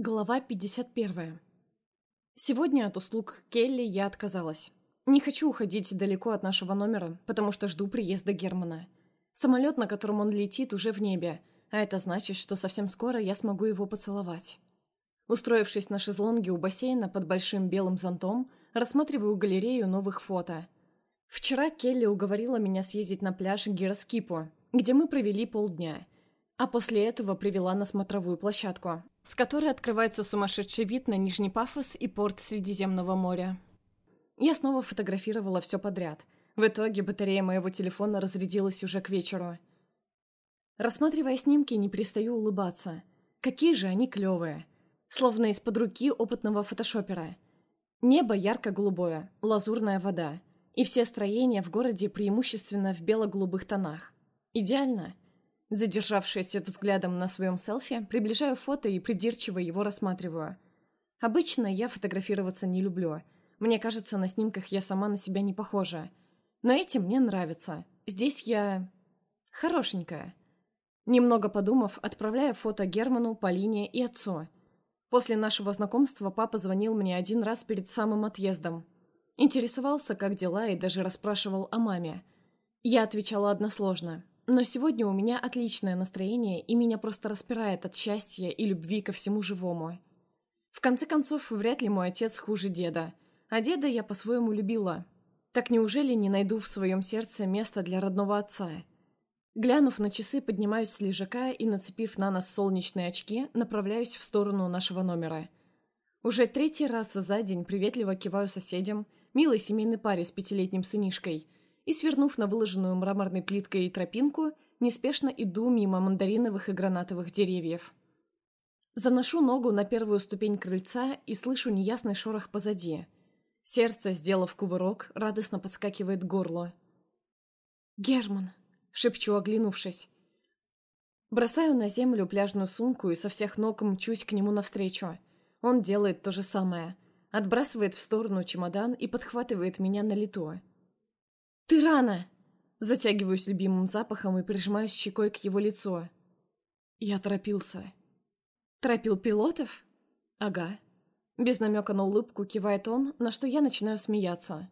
Глава 51. Сегодня от услуг Келли я отказалась. Не хочу уходить далеко от нашего номера, потому что жду приезда Германа. Самолет, на котором он летит, уже в небе, а это значит, что совсем скоро я смогу его поцеловать. Устроившись на шезлонге у бассейна под большим белым зонтом, рассматриваю галерею новых фото. Вчера Келли уговорила меня съездить на пляж Гироскипо, где мы провели полдня, а после этого привела на смотровую площадку, с которой открывается сумасшедший вид на Нижний Пафос и порт Средиземного моря. Я снова фотографировала все подряд. В итоге батарея моего телефона разрядилась уже к вечеру. Рассматривая снимки, не перестаю улыбаться. Какие же они клевые. Словно из-под руки опытного фотошопера. Небо ярко-голубое, лазурная вода. И все строения в городе преимущественно в бело-голубых тонах. Идеально. Задержавшись взглядом на своем селфи, приближаю фото и придирчиво его рассматриваю. Обычно я фотографироваться не люблю. Мне кажется, на снимках я сама на себя не похожа. Но эти мне нравятся. Здесь я... хорошенькая. Немного подумав, отправляю фото Герману, Полине и отцу. После нашего знакомства папа звонил мне один раз перед самым отъездом. Интересовался, как дела, и даже расспрашивал о маме. Я отвечала односложно. Но сегодня у меня отличное настроение, и меня просто распирает от счастья и любви ко всему живому. В конце концов, вряд ли мой отец хуже деда. А деда я по-своему любила. Так неужели не найду в своем сердце места для родного отца? Глянув на часы, поднимаюсь с лежака и, нацепив на нос солнечные очки, направляюсь в сторону нашего номера. Уже третий раз за день приветливо киваю соседям, милой семейной паре с 5-летним сынишкой, и, свернув на выложенную мраморной плиткой тропинку, неспешно иду мимо мандариновых и гранатовых деревьев. Заношу ногу на первую ступень крыльца и слышу неясный шорох позади. Сердце, сделав кувырок, радостно подскакивает к горлу. «Герман!» — шепчу, оглянувшись. Бросаю на землю пляжную сумку и со всех ног мчусь к нему навстречу. Он делает то же самое. Отбрасывает в сторону чемодан и подхватывает меня на лету. «Ты рано!» Затягиваюсь любимым запахом и прижимаюсь щекой к его лицу. Я торопился. «Торопил пилотов?» «Ага». Без намека на улыбку кивает он, на что я начинаю смеяться.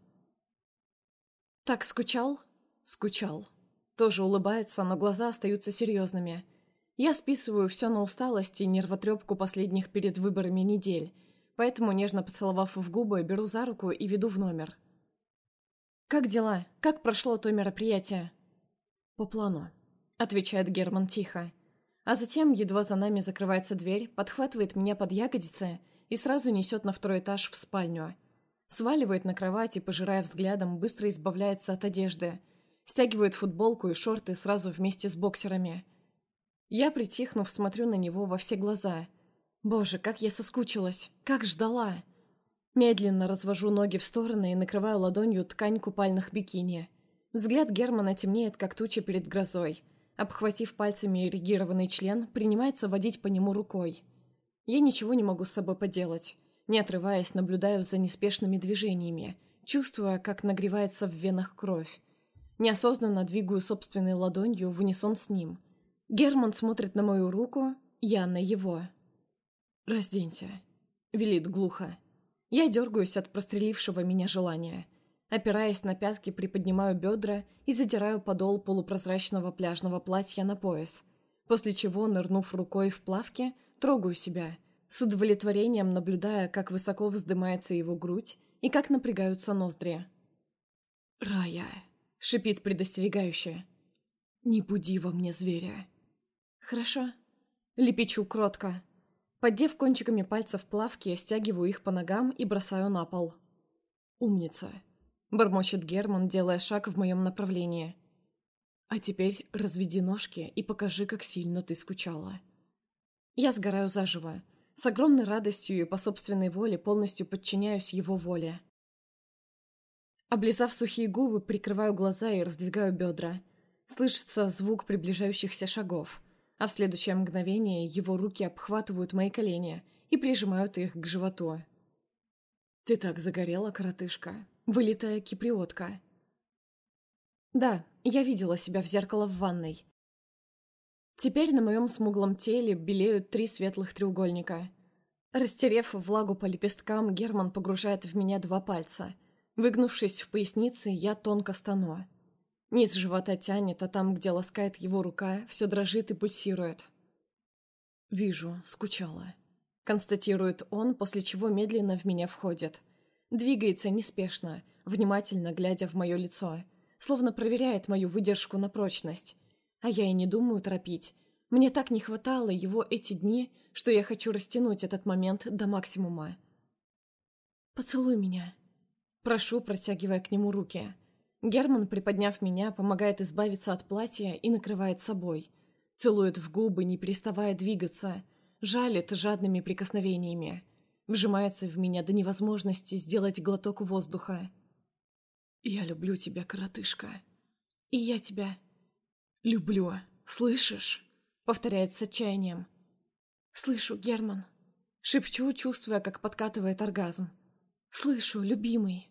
«Так скучал?» «Скучал». Тоже улыбается, но глаза остаются серьезными. Я списываю все на усталость и нервотрепку последних перед выборами недель, поэтому, нежно поцеловав в губы, беру за руку и веду в номер. «Как дела? Как прошло то мероприятие?» «По плану», — отвечает Герман тихо. А затем, едва за нами закрывается дверь, подхватывает меня под ягодицы и сразу несет на второй этаж в спальню. Сваливает на кровать и, пожирая взглядом, быстро избавляется от одежды. Стягивает футболку и шорты сразу вместе с боксерами. Я, притихнув, смотрю на него во все глаза. Боже, как я соскучилась! Как ждала! Медленно развожу ноги в стороны и накрываю ладонью ткань купальных бикини. Взгляд Германа темнеет, как туча перед грозой. Обхватив пальцами эрегированный член, принимается водить по нему рукой. Я ничего не могу с собой поделать. Не отрываясь, наблюдаю за неспешными движениями, чувствуя, как нагревается в венах кровь. Неосознанно двигаю собственной ладонью в унисон с ним. Герман смотрит на мою руку, я на его. «Разденься», — велит глухо. Я дергаюсь от прострелившего меня желания. Опираясь на пятки, приподнимаю бедра и задираю подол полупрозрачного пляжного платья на пояс, после чего, нырнув рукой в плавки, трогаю себя, с удовлетворением наблюдая, как высоко вздымается его грудь и как напрягаются ноздри. «Рая», — шипит предостерегающе, — «не буди во мне зверя». «Хорошо», — лепечу кротко. Поддев кончиками пальцев плавки, стягиваю их по ногам и бросаю на пол. «Умница», — бормочет Герман, делая шаг в моем направлении. «А теперь разведи ножки и покажи, как сильно ты скучала». Я сгораю заживо. С огромной радостью и по собственной воле полностью подчиняюсь его воле. Облизав сухие губы, прикрываю глаза и раздвигаю бедра. Слышится звук приближающихся шагов, а в следующее мгновение его руки обхватывают мои колени и прижимают их к животу. «Ты так загорела, коротышка, вылитая киприотка». Да, я видела себя в зеркало в ванной. Теперь на моем смуглом теле белеют 3 светлых треугольника. Растерев влагу по лепесткам, Герман погружает в меня 2 пальца. Выгнувшись в пояснице, я тонко стану. Низ живота тянет, а там, где ласкает его рука, все дрожит и пульсирует. «Вижу, скучала», — констатирует он, после чего медленно в меня входит. Двигается неспешно, внимательно глядя в мое лицо, словно проверяет мою выдержку на прочность. А я и не думаю торопить. Мне так не хватало его эти дни, что я хочу растянуть этот момент до максимума. «Поцелуй меня», — прошу, протягивая к нему руки. Герман, приподняв меня, помогает избавиться от платья и накрывает собой. Целует в губы, не переставая двигаться, жалит жадными прикосновениями. Вжимается в меня до невозможности сделать глоток воздуха. «Я люблю тебя, коротышка». «И я тебя». «Люблю, слышишь?» — повторяет с отчаянием. «Слышу, Герман». Шепчу, чувствуя, как подкатывает оргазм. «Слышу, любимый».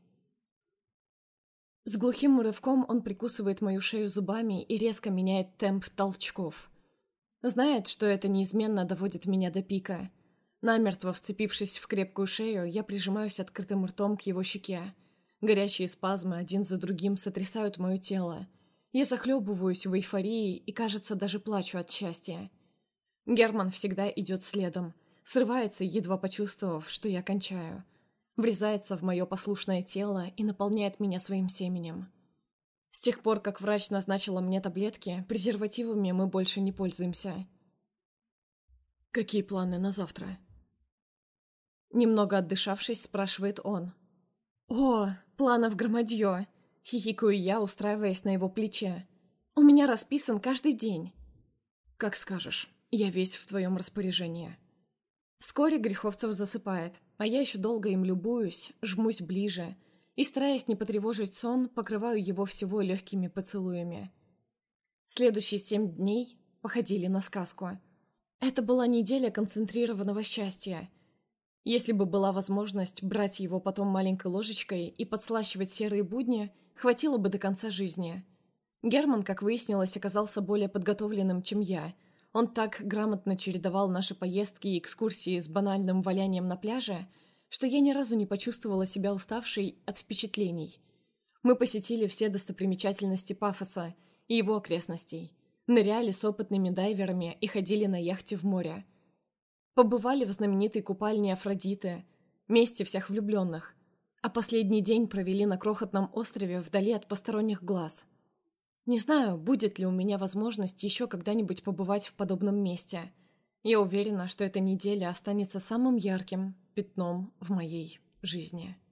С глухим рывком он прикусывает мою шею зубами и резко меняет темп толчков. Знает, что это неизменно доводит меня до пика. Намертво вцепившись в крепкую шею, я прижимаюсь открытым ртом к его щеке. Горячие спазмы один за другим сотрясают мое тело. Я захлебываюсь в эйфории и, кажется, даже плачу от счастья. Герман всегда идет следом, срывается, едва почувствовав, что я кончаю. Врезается в мое послушное тело и наполняет меня своим семенем. С тех пор, как врач назначила мне таблетки, презервативами мы больше не пользуемся. «Какие планы на завтра?» Немного отдышавшись, спрашивает он. «О, планов громадье!» — хихикаю я, устраиваясь на его плече. «У меня расписан каждый день». «Как скажешь, я весь в твоем распоряжении». Вскоре Греховцев засыпает, а я еще долго им любуюсь, жмусь ближе и, стараясь не потревожить сон, покрываю его всего легкими поцелуями. Следующие 7 дней походили на сказку. Это была неделя концентрированного счастья. Если бы была возможность брать его потом маленькой ложечкой и подслащивать серые будни, хватило бы до конца жизни. Герман, как выяснилось, оказался более подготовленным, чем я. Он так грамотно чередовал наши поездки и экскурсии с банальным валянием на пляже, что я ни разу не почувствовала себя уставшей от впечатлений. Мы посетили все достопримечательности Пафоса и его окрестностей, ныряли с опытными дайверами и ходили на яхте в море. Побывали в знаменитой купальне Афродиты, месте всех влюбленных, а последний день провели на крохотном острове вдали от посторонних глаз. Не знаю, будет ли у меня возможность еще когда-нибудь побывать в подобном месте. Я уверена, что эта неделя останется самым ярким пятном в моей жизни.